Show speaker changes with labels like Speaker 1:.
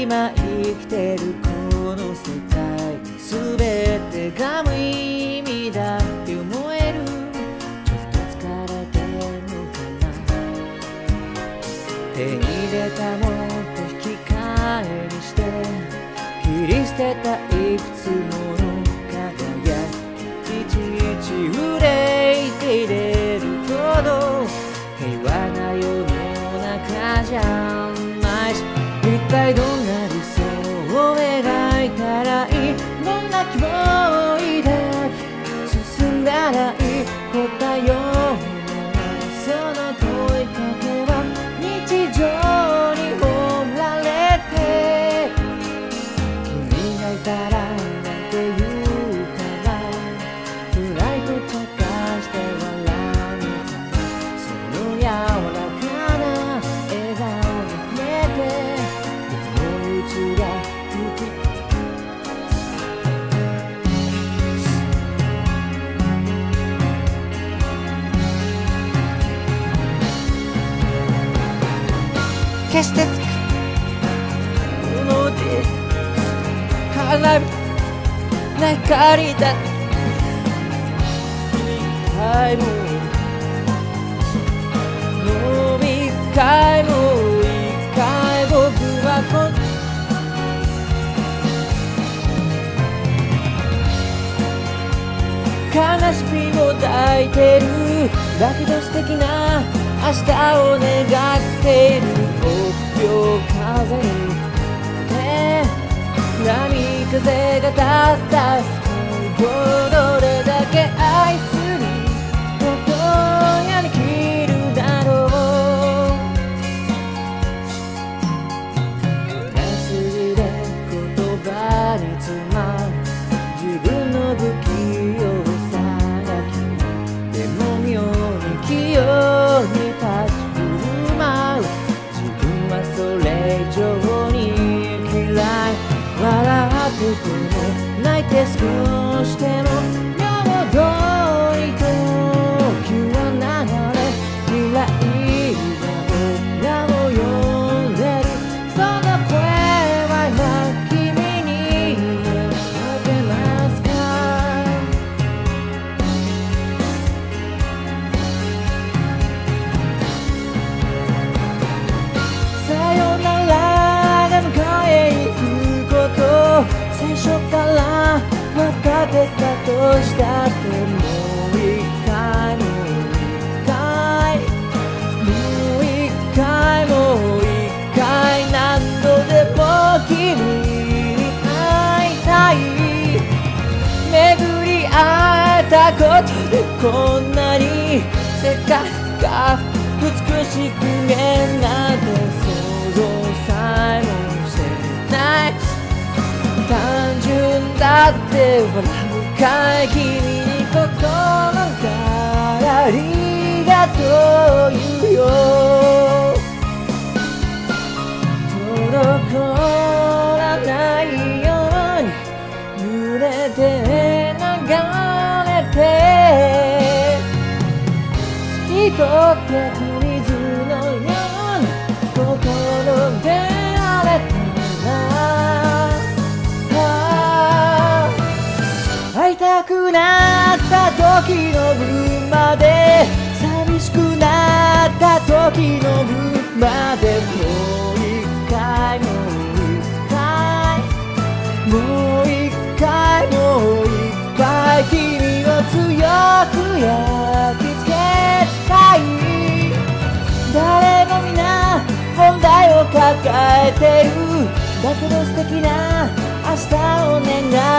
Speaker 1: 今生きてるこの世界全てが無意味だって思える。ちょっと疲れてんのかな。手に入れたものと引き換えにして切り捨てたいくつもの輝きいちいち憂いていれるほど平和な世の中じゃないし、一体どんな理想を描いたらいい、どんな希望を抱き進んだらいい、答えようもないその問いかけは日常に放られて、君がいたらなんて言うかな、フライト茶化して笑うのかな、その柔らかな笑顔が消えて憂鬱が吹き消してつくもので花火な光だ一回ももう一回も一回僕は悲しみを抱いてるだけど素敵な明日を願っている臆病風に波風が立ったどれだけ愛することやりきるだろう。なすぎで言葉に詰まる自分の不器用さが気にでも妙に器用に立ち振る舞う自分はそれ以上に嫌い、笑ってても泣いて少しでも平等に時は流れ未来が僕らを呼んでる、その声は今君に届けますか。さよならが迎え行くこと最初から分かってたとしたってもう一回もう一回もう一回もう一回何度でも君に会いたい、巡り会えたことでこんなに世界が美しく見えなんて想像さえもしてない、単純だって笑うかい君に心からありがとう言うよ、滞らないように濡れて流れて透き通ってく水のように心で荒れたら会いたくなった時の分まで寂しくなった時の分までもう一回もう一回もう一回もう一回君を強く焼き付けたい、誰も皆問題を抱えてるだけど素敵な明日を願